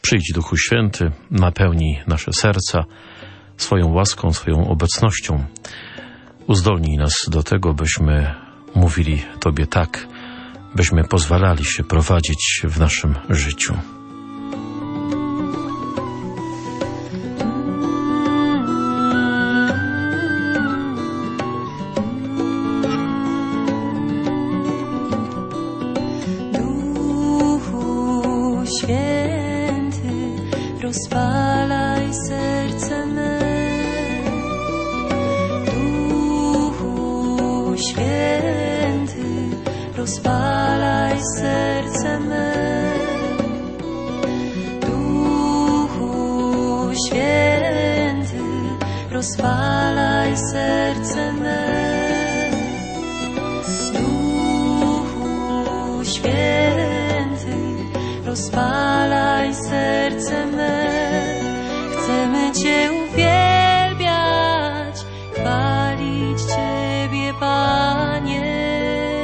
Przyjdź, Duchu Święty, napełnij nasze serca swoją łaską, swoją obecnością. Uzdolnij nas do tego, byśmy mówili Tobie tak, byśmy pozwalali się prowadzić w naszym życiu. Rozpalaj serce me, Duchu Święty, rozpalaj serce me, Duchu Święty, rozpalaj serce me, Duchu Święty, rozpalaj serce me. Chcemy Cię uwielbiać, chwalić Ciebie, Panie,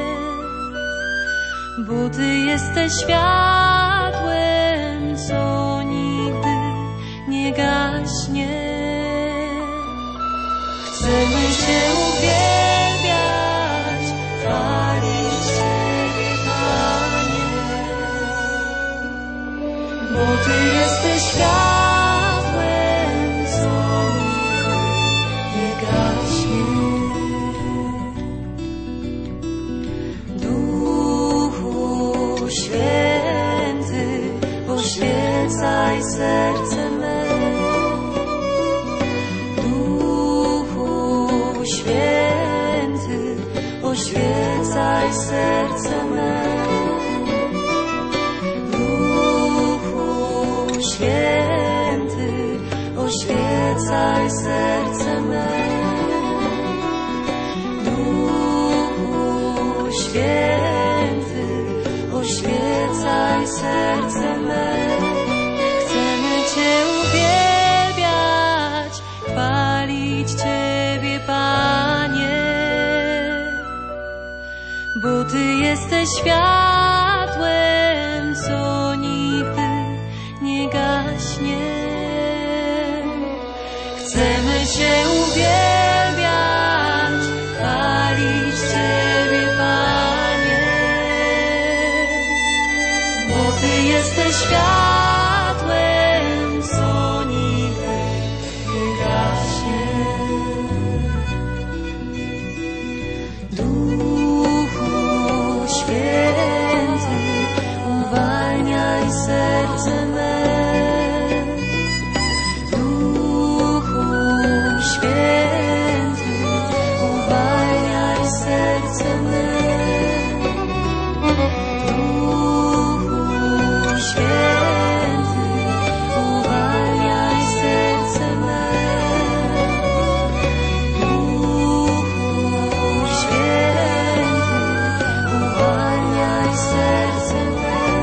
bo Ty jesteś światłem, co nigdy nie gaśnie. Chcemy Cię uwielbiać, chwalić Ciebie, Panie, bo Ty jesteś światłem, oświecaj serce me, Duchu Święty, oświecaj serce me, Duchu Święty, oświecaj serce me, Duchu Święty, oświecaj serce me. Ciebie, Panie, bo Ty jesteś światłem, co nigdy nie gaśnie. Chcemy Cię uwielbiać, chwalić Ciebie, Panie, bo Ty jesteś światłem, co nigdy nie gaśnie. Serce me, Duchu Święty, uwalniaj serce me, Duchu Święty, uwalniaj serce me, Duchu Święty, uwalniaj serce me.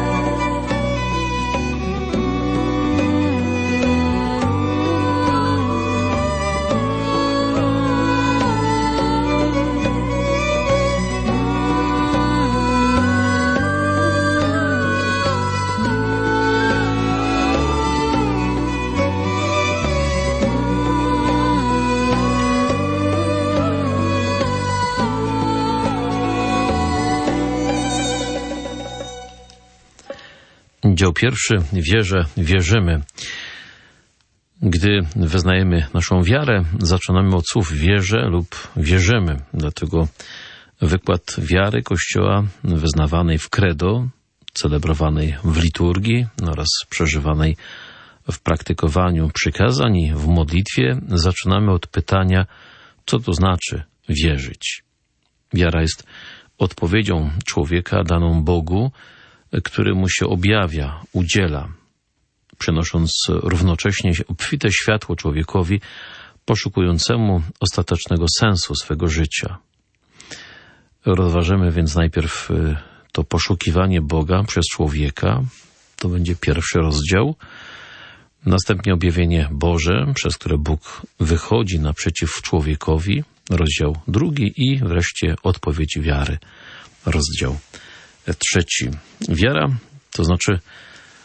Dział pierwszy. Wierzę, wierzymy. Gdy wyznajemy naszą wiarę, zaczynamy od słów wierzę lub wierzymy. Dlatego wykład wiary Kościoła wyznawanej w credo, celebrowanej w liturgii oraz przeżywanej w praktykowaniu przykazań i w modlitwie zaczynamy od pytania, co to znaczy wierzyć. Wiara jest odpowiedzią człowieka daną Bogu, który mu się objawia, udziela, przynosząc równocześnie obfite światło człowiekowi poszukującemu ostatecznego sensu swego życia. Rozważymy więc najpierw to poszukiwanie Boga przez człowieka, to będzie pierwszy rozdział, następnie objawienie Boże, przez które Bóg wychodzi naprzeciw człowiekowi, rozdział 2 i wreszcie odpowiedź wiary, rozdział 3. Wiara, to znaczy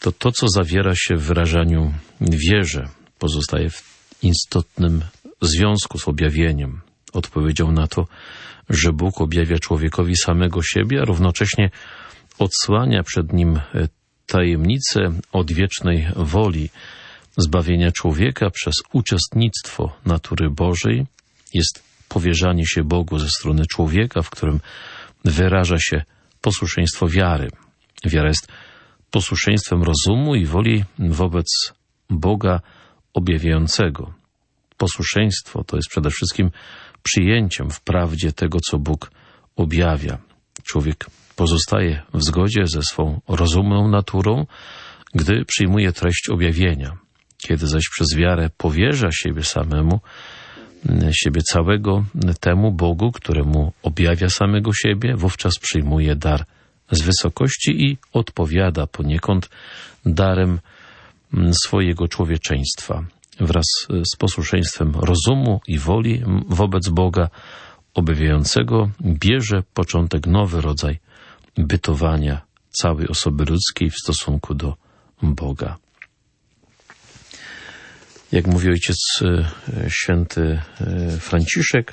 to co zawiera się w wyrażaniu wierze, pozostaje w istotnym związku z objawieniem. Odpowiedzią na to, że Bóg objawia człowiekowi samego siebie, a równocześnie odsłania przed nim tajemnicę odwiecznej woli zbawienia człowieka przez uczestnictwo natury Bożej, jest powierzanie się Bogu ze strony człowieka, w którym wyraża się posłuszeństwo wiary. Wiara jest posłuszeństwem rozumu i woli wobec Boga objawiającego. Posłuszeństwo to jest przede wszystkim przyjęciem w prawdzie tego, co Bóg objawia. Człowiek pozostaje w zgodzie ze swą rozumną naturą, gdy przyjmuje treść objawienia. Kiedy zaś przez wiarę powierza siebie samemu, siebie całego temu Bogu, któremu objawia samego siebie, wówczas przyjmuje dar z wysokości i odpowiada poniekąd darem swojego człowieczeństwa. Wraz z posłuszeństwem rozumu i woli wobec Boga objawiającego bierze początek nowy rodzaj bytowania całej osoby ludzkiej w stosunku do Boga. Jak mówi ojciec święty Franciszek,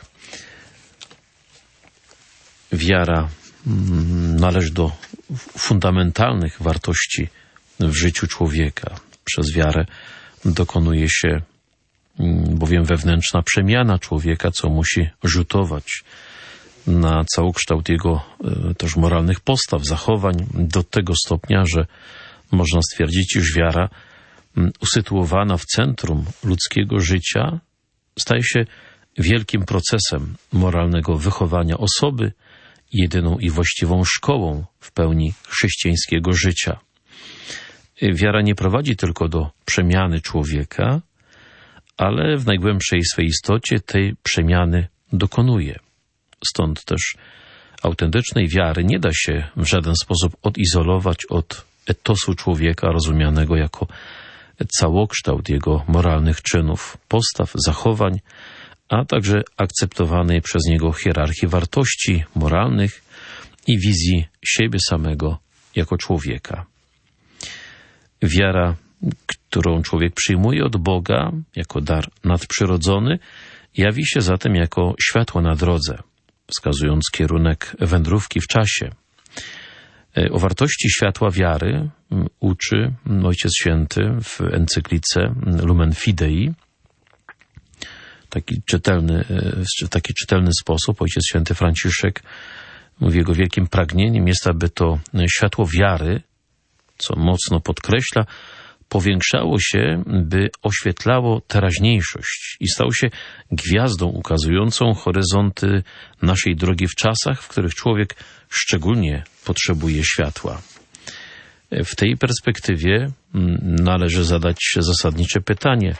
wiara należy do fundamentalnych wartości w życiu człowieka. Przez wiarę dokonuje się bowiem wewnętrzna przemiana człowieka, co musi rzutować na całokształt jego też moralnych postaw, zachowań do tego stopnia, że można stwierdzić, iż wiara usytuowana w centrum ludzkiego życia staje się wielkim procesem moralnego wychowania osoby, jedyną i właściwą szkołą w pełni chrześcijańskiego życia. Wiara nie prowadzi tylko do przemiany człowieka, ale w najgłębszej swej istocie tej przemiany dokonuje. Stąd też autentycznej wiary nie da się w żaden sposób odizolować od etosu człowieka rozumianego jako całokształt jego moralnych czynów, postaw, zachowań, a także akceptowanej przez niego hierarchii wartości moralnych i wizji siebie samego jako człowieka. Wiara, którą człowiek przyjmuje od Boga jako dar nadprzyrodzony, jawi się zatem jako światło na drodze, wskazując kierunek wędrówki w czasie. O wartości światła wiary uczy Ojciec Święty w encyklice Lumen Fidei. Taki czytelny sposób Ojciec Święty Franciszek mówi, jego wielkim pragnieniem jest, aby to światło wiary, co mocno podkreśla, powiększało się, by oświetlało teraźniejszość i stało się gwiazdą ukazującą horyzonty naszej drogi w czasach, w których człowiek szczególnie potrzebuje światła. W tej perspektywie należy zadać zasadnicze pytanie,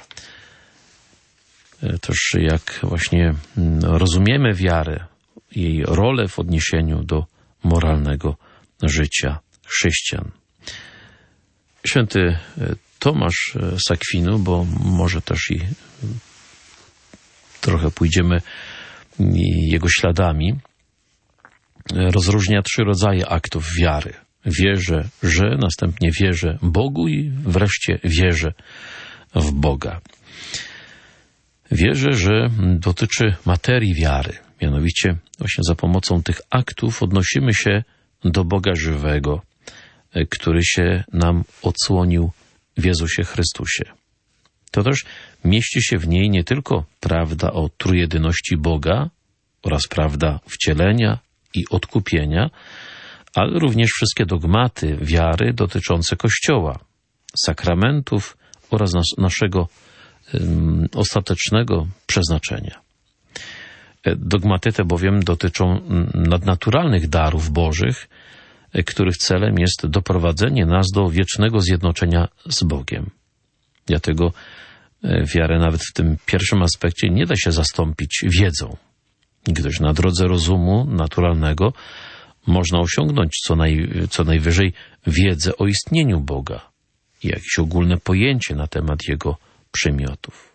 też jak właśnie rozumiemy wiarę, jej rolę w odniesieniu do moralnego życia chrześcijan. Święty Tomasz z Akwinu, bo może też i trochę pójdziemy jego śladami, rozróżnia 3 rodzaje aktów wiary. Wierzę, że, następnie wierzę Bogu i wreszcie wierzę w Boga. Wierzę, że dotyczy materii wiary. Mianowicie właśnie za pomocą tych aktów odnosimy się do Boga żywego, który się nam odsłonił w Jezusie Chrystusie. To też mieści się w niej nie tylko prawda o trójjedyności Boga oraz prawda wcielenia i odkupienia, ale również wszystkie dogmaty wiary dotyczące Kościoła, sakramentów oraz naszego ostatecznego przeznaczenia. Dogmaty te bowiem dotyczą nadnaturalnych darów Bożych, których celem jest doprowadzenie nas do wiecznego zjednoczenia z Bogiem. Dlatego wiarę nawet w tym pierwszym aspekcie nie da się zastąpić wiedzą, gdyż na drodze rozumu naturalnego można osiągnąć co najwyżej wiedzę o istnieniu Boga i jakieś ogólne pojęcie na temat Jego przymiotów.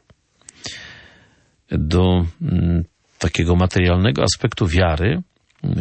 Do takiego materialnego aspektu wiary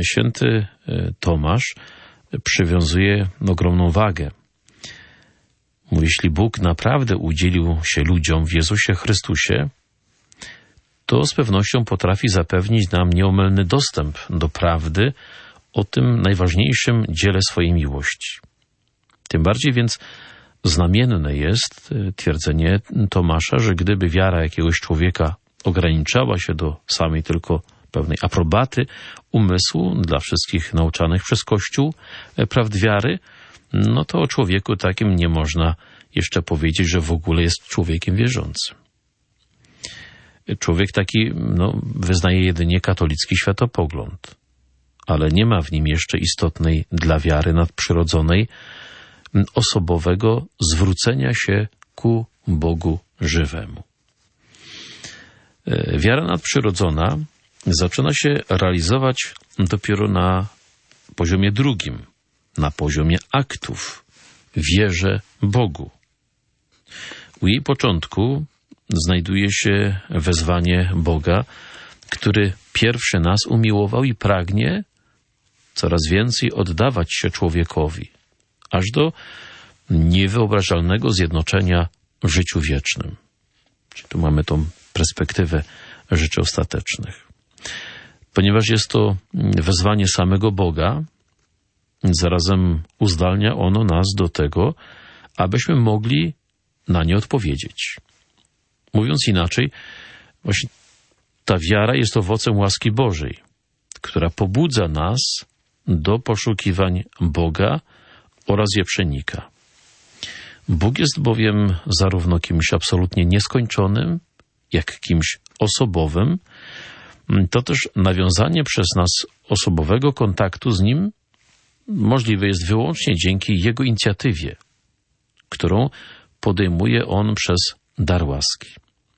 święty Tomasz przywiązuje ogromną wagę. Jeśli Bóg naprawdę udzielił się ludziom w Jezusie Chrystusie, to z pewnością potrafi zapewnić nam nieomylny dostęp do prawdy o tym najważniejszym dziele swojej miłości. Tym bardziej więc znamienne jest twierdzenie Tomasza, że gdyby wiara jakiegoś człowieka ograniczała się do samej tylko pewnej aprobaty umysłu dla wszystkich nauczanych przez Kościół prawd wiary, no to o człowieku takim nie można jeszcze powiedzieć, że w ogóle jest człowiekiem wierzącym. Człowiek taki wyznaje jedynie katolicki światopogląd, ale nie ma w nim jeszcze istotnej dla wiary nadprzyrodzonej osobowego zwrócenia się ku Bogu żywemu. Wiara nadprzyrodzona zaczyna się realizować dopiero na poziomie drugim, na poziomie aktów. Wierzę Bogu. U jej początku znajduje się wezwanie Boga, który pierwszy nas umiłował i pragnie coraz więcej oddawać się człowiekowi, aż do niewyobrażalnego zjednoczenia w życiu wiecznym. Czyli tu mamy tą perspektywę rzeczy ostatecznych. Ponieważ jest to wezwanie samego Boga, zarazem uzdalnia ono nas do tego, abyśmy mogli na nie odpowiedzieć. Mówiąc inaczej, właśnie ta wiara jest owocem łaski Bożej, która pobudza nas do poszukiwań Boga oraz je przenika. Bóg jest bowiem zarówno kimś absolutnie nieskończonym, jak kimś osobowym. To też nawiązanie przez nas osobowego kontaktu z Nim możliwe jest wyłącznie dzięki Jego inicjatywie, którą podejmuje On przez dar łaski.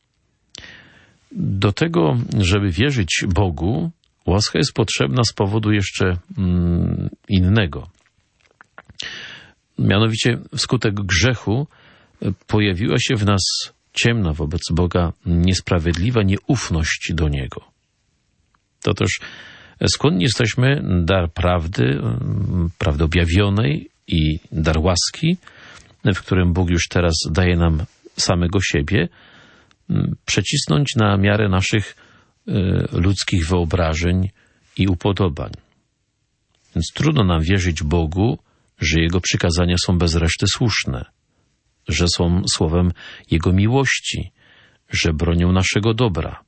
Do tego, żeby wierzyć Bogu, łaska jest potrzebna z powodu jeszcze innego. Mianowicie wskutek grzechu pojawiła się w nas ciemna wobec Boga, niesprawiedliwa nieufność do Niego. To też skłonni jesteśmy dar prawdy objawionej i dar łaski, w którym Bóg już teraz daje nam samego siebie, przecisnąć na miarę naszych ludzkich wyobrażeń i upodobań. Więc trudno nam wierzyć Bogu, że Jego przykazania są bez reszty słuszne, że są słowem Jego miłości, że bronią naszego dobra.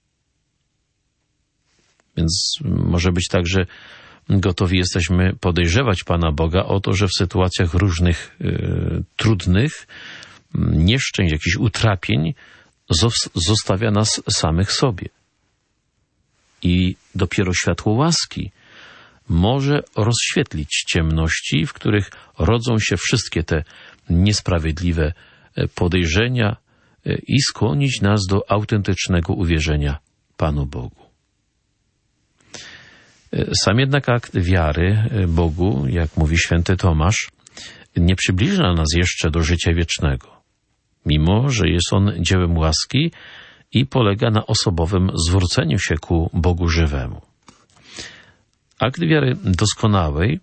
Więc może być tak, że gotowi jesteśmy podejrzewać Pana Boga o to, że w sytuacjach różnych trudnych, nieszczęść, jakichś utrapień zostawia nas samych sobie. I dopiero światło łaski może rozświetlić ciemności, w których rodzą się wszystkie te niesprawiedliwe podejrzenia i skłonić nas do autentycznego uwierzenia Panu Bogu. Sam jednak akt wiary Bogu, jak mówi święty Tomasz, nie przybliża nas jeszcze do życia wiecznego, mimo że jest on dziełem łaski i polega na osobowym zwróceniu się ku Bogu żywemu. Akt wiary doskonałej,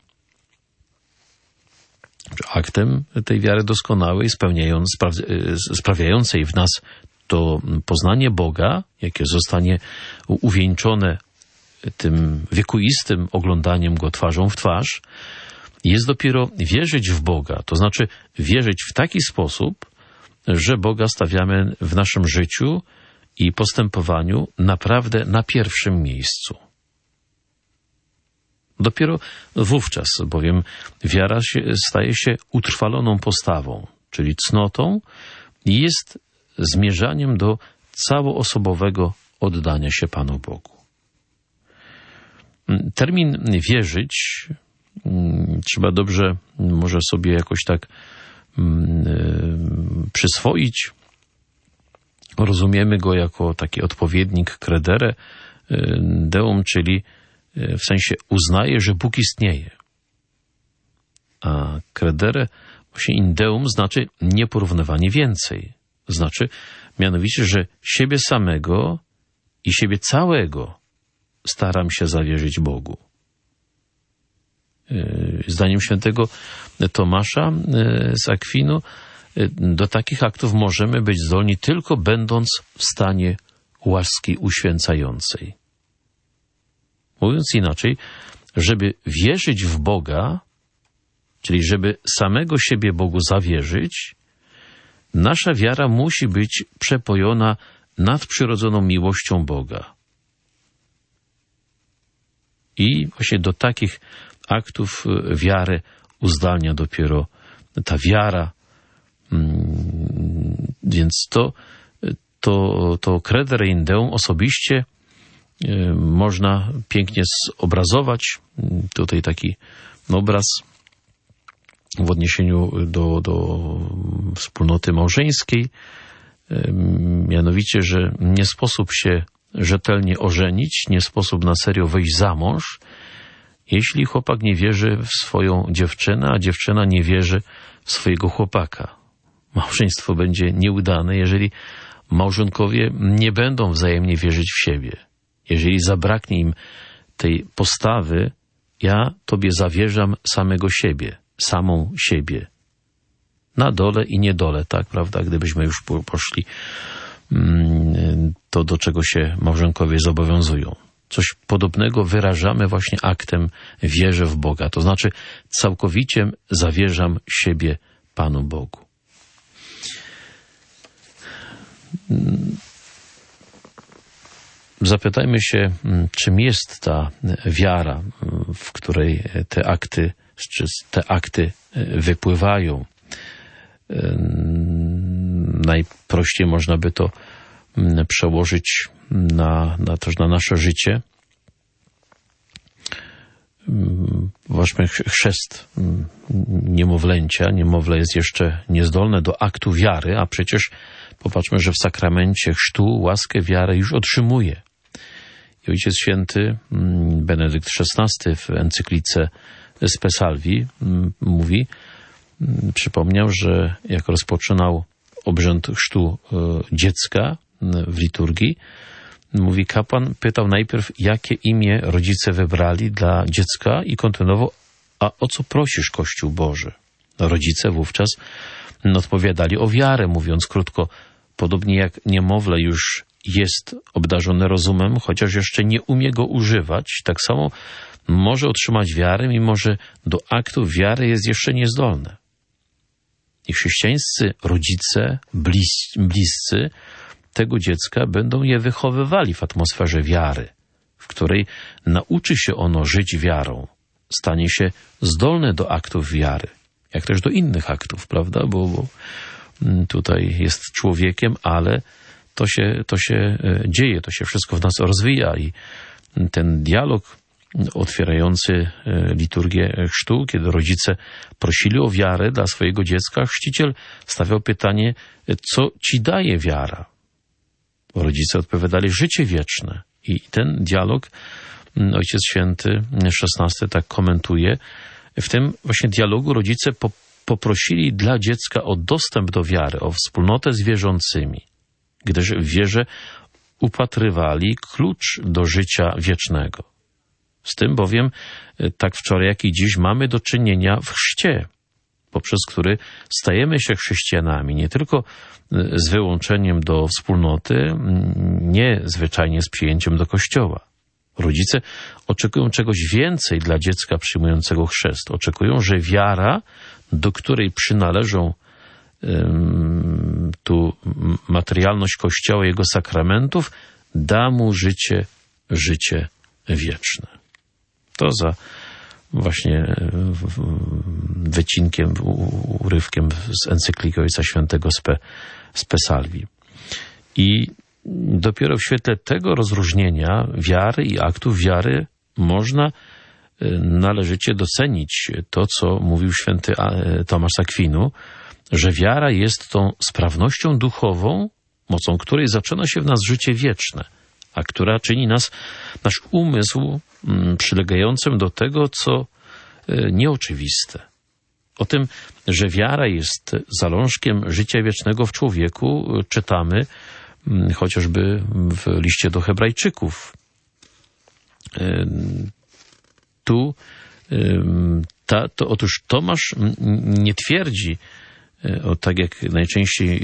aktem tej wiary doskonałej, sprawiającej w nas to poznanie Boga, jakie zostanie uwieńczone tym wiekuistym oglądaniem Go twarzą w twarz, jest dopiero wierzyć w Boga, to znaczy wierzyć w taki sposób, że Boga stawiamy w naszym życiu i postępowaniu naprawdę na pierwszym miejscu. Dopiero wówczas bowiem wiara staje się utrwaloną postawą, czyli cnotą i jest zmierzaniem do całoosobowego oddania się Panu Bogu. Termin wierzyć trzeba dobrze może sobie jakoś tak przyswoić. Rozumiemy go jako taki odpowiednik credere deum, czyli w sensie uznaje, że Bóg istnieje. A credere właśnie in deum znaczy nieporównywanie więcej. Znaczy mianowicie, że siebie samego i siebie całego staram się zawierzyć Bogu. Zdaniem świętego Tomasza z Akwinu do takich aktów możemy być zdolni tylko będąc w stanie łaski uświęcającej. Mówiąc inaczej, żeby wierzyć w Boga, czyli żeby samego siebie Bogu zawierzyć, nasza wiara musi być przepojona nadprzyrodzoną miłością Boga. I właśnie do takich aktów wiary uzdalnia dopiero ta wiara. Więc to credere in Deum osobiście można pięknie zobrazować. Tutaj taki obraz w odniesieniu do wspólnoty małżeńskiej. Mianowicie, że nie sposób się rzetelnie ożenić, nie sposób na serio wyjść za mąż, jeśli chłopak nie wierzy w swoją dziewczynę, a dziewczyna nie wierzy w swojego chłopaka. Małżeństwo będzie nieudane, jeżeli małżonkowie nie będą wzajemnie wierzyć w siebie. Jeżeli zabraknie im tej postawy, ja Tobie zawierzam samego siebie, samą siebie. Na dole i niedole, tak, prawda? Gdybyśmy już poszli to, do czego się małżonkowie zobowiązują. Coś podobnego wyrażamy właśnie aktem wierzę w Boga. To znaczy całkowicie zawierzam siebie Panu Bogu. Zapytajmy się, czym jest ta wiara, w której te akty wypływają. Najprościej można by to przełożyć też na nasze życie. Zobaczmy chrzest niemowlęcia. Niemowlę jest jeszcze niezdolne do aktu wiary, a przecież popatrzmy, że w sakramencie chrztu łaskę wiary już otrzymuje. I Ojciec Święty Benedykt XVI w encyklice Spe Salvi przypomniał, że jak rozpoczynał obrzęd chrztu dziecka w liturgii, mówi, kapłan pytał najpierw, jakie imię rodzice wybrali dla dziecka i kontynuował, a o co prosisz, Kościół Boży? Rodzice wówczas odpowiadali o wiarę, mówiąc krótko, podobnie jak niemowlę już jest obdarzone rozumem, chociaż jeszcze nie umie go używać, tak samo może otrzymać wiarę, mimo że do aktów wiary jest jeszcze niezdolne. I chrześcijańscy rodzice, bliscy tego dziecka będą je wychowywali w atmosferze wiary, w której nauczy się ono żyć wiarą, stanie się zdolne do aktów wiary, jak też do innych aktów, prawda? Bo tutaj jest człowiekiem, ale to się dzieje, to się wszystko w nas rozwija i ten dialog otwierający liturgię chrztu, kiedy rodzice prosili o wiarę dla swojego dziecka, chrzciciel stawiał pytanie, co ci daje wiara? Rodzice odpowiadali, życie wieczne. I ten dialog Ojciec Święty XVI tak komentuje. W tym właśnie dialogu rodzice poprosili dla dziecka o dostęp do wiary, o wspólnotę z wierzącymi, gdyż w wierze upatrywali klucz do życia wiecznego. Z tym bowiem, tak wczoraj jak i dziś, mamy do czynienia w chrzcie, poprzez który stajemy się chrześcijanami, nie tylko z wyłączeniem do wspólnoty, nie zwyczajnie z przyjęciem do Kościoła. Rodzice oczekują czegoś więcej dla dziecka przyjmującego chrzest. Oczekują, że wiara, do której przynależą tu materialność Kościoła i jego sakramentów, da mu życie wieczne. To za właśnie wycinkiem, urywkiem z encykliki Ojca Świętego Spe Salvi. I dopiero w świetle tego rozróżnienia wiary i aktów wiary można należycie docenić to, co mówił święty Tomasz z Akwinu, że wiara jest tą sprawnością duchową, mocą której zaczyna się w nas życie wieczne, a która czyni nasz umysł przylegającym do tego, co nieoczywiste. O tym, że wiara jest zalążkiem życia wiecznego w człowieku, czytamy chociażby w liście do Hebrajczyków. Otóż Tomasz nie twierdzi, tak jak najczęściej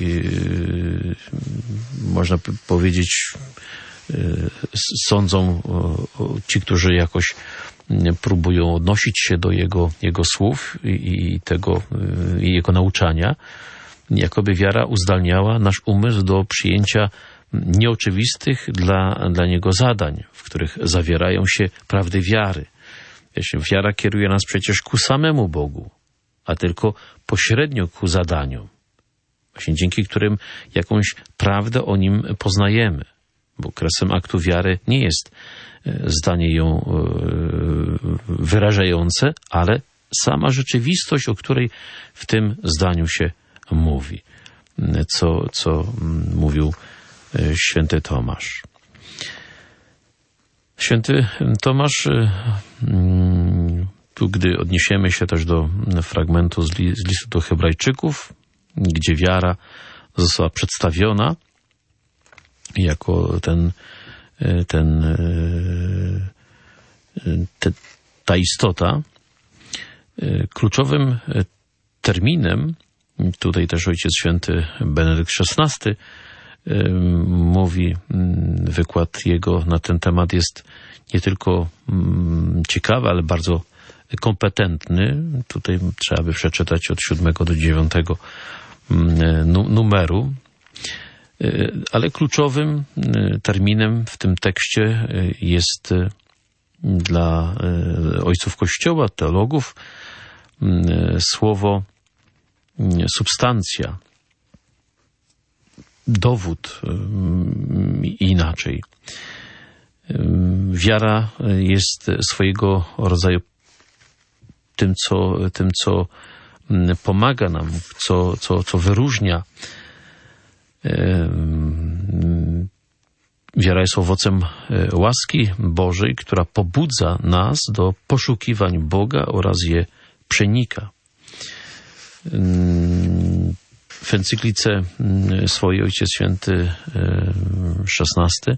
można powiedzieć, sądzą ci, którzy jakoś próbują odnosić się do jego słów i jego nauczania, jakoby wiara uzdalniała nasz umysł do przyjęcia nieoczywistych dla niego zadań, w których zawierają się prawdy wiary. Wiara kieruje nas przecież ku samemu Bogu, a tylko pośrednio ku zadaniom, właśnie dzięki którym jakąś prawdę o nim poznajemy, bo kresem aktu wiary nie jest zdanie ją wyrażające, ale sama rzeczywistość, o której w tym zdaniu się mówi, co mówił święty Tomasz. Święty Tomasz, tu gdy odniesiemy się też do fragmentu z listu do Hebrajczyków, gdzie wiara została przedstawiona jako ta istota, kluczowym terminem, tutaj też Ojciec Święty Benedykt XVI mówi, wykład jego na ten temat jest nie tylko ciekawy, ale bardzo kompetentny. Tutaj trzeba by przeczytać od 7 do 9 numeru, ale kluczowym terminem w tym tekście jest dla ojców Kościoła, teologów, słowo substancja, dowód, inaczej. Wiara jest swojego rodzaju tym, co pomaga nam, co wyróżnia. Wiara jest owocem łaski Bożej, która pobudza nas do poszukiwań Boga oraz je przenika. W encyklice swojej Ojciec Święty XVI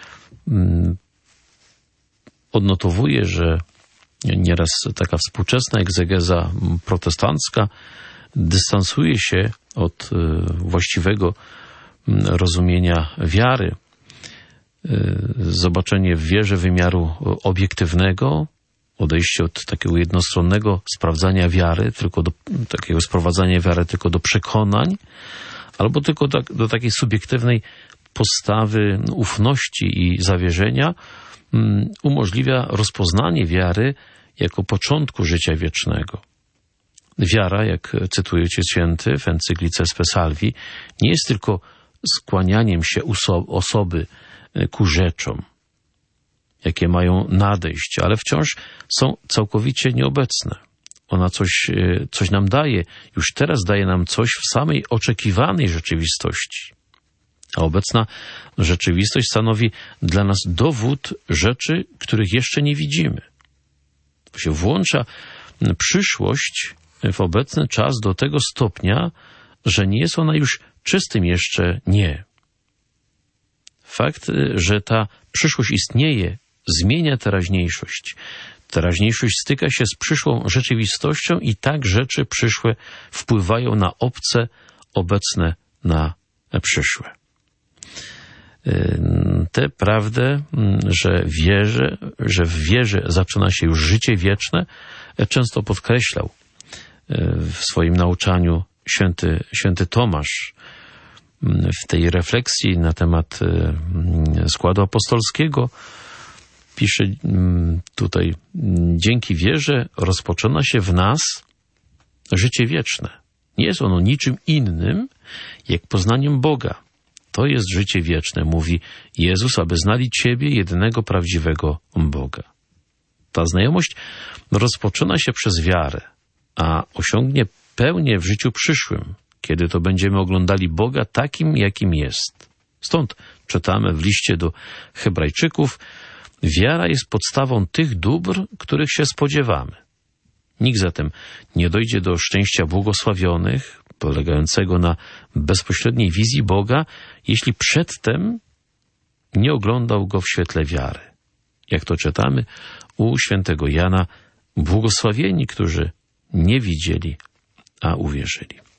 odnotowuje, że nieraz taka współczesna egzegeza protestancka dystansuje się od właściwego rozumienia wiary. Zobaczenie w wierze wymiaru obiektywnego, odejście od takiego jednostronnego sprawdzania wiary, tylko do takiego sprowadzania wiary tylko do przekonań, albo tylko do takiej subiektywnej postawy ufności i zawierzenia, umożliwia rozpoznanie wiary jako początku życia wiecznego. Wiara, jak cytuje Ojciec Święty w encyklice Spe Salvi, nie jest tylko skłanianiem się osoby ku rzeczom, jakie mają nadejść, ale wciąż są całkowicie nieobecne. Ona coś nam daje, już teraz daje nam coś w samej oczekiwanej rzeczywistości. A obecna rzeczywistość stanowi dla nas dowód rzeczy, których jeszcze nie widzimy. To się włącza przyszłość w obecny czas do tego stopnia, że nie jest ona już czystym jeszcze nie. Fakt, że ta przyszłość istnieje, zmienia teraźniejszość. Teraźniejszość styka się z przyszłą rzeczywistością i tak rzeczy przyszłe wpływają na obce, obecne na przyszłe. Tę prawdę, że w wierze zaczyna się już życie wieczne, często podkreślał w swoim nauczaniu święty Tomasz. W tej refleksji na temat składu apostolskiego pisze tutaj: dzięki wierze rozpoczyna się w nas życie wieczne. Nie jest ono niczym innym, jak poznaniem Boga. To jest życie wieczne, mówi Jezus, aby znali Ciebie, jedynego prawdziwego Boga. Ta znajomość rozpoczyna się przez wiarę, a osiągnie pełnię w życiu przyszłym, kiedy to będziemy oglądali Boga takim, jakim jest. Stąd czytamy w liście do Hebrajczyków: wiara jest podstawą tych dóbr, których się spodziewamy. Nikt zatem nie dojdzie do szczęścia błogosławionych, polegającego na bezpośredniej wizji Boga, jeśli przedtem nie oglądał Go w świetle wiary. Jak to czytamy u świętego Jana: błogosławieni, którzy nie widzieli, a uwierzyli.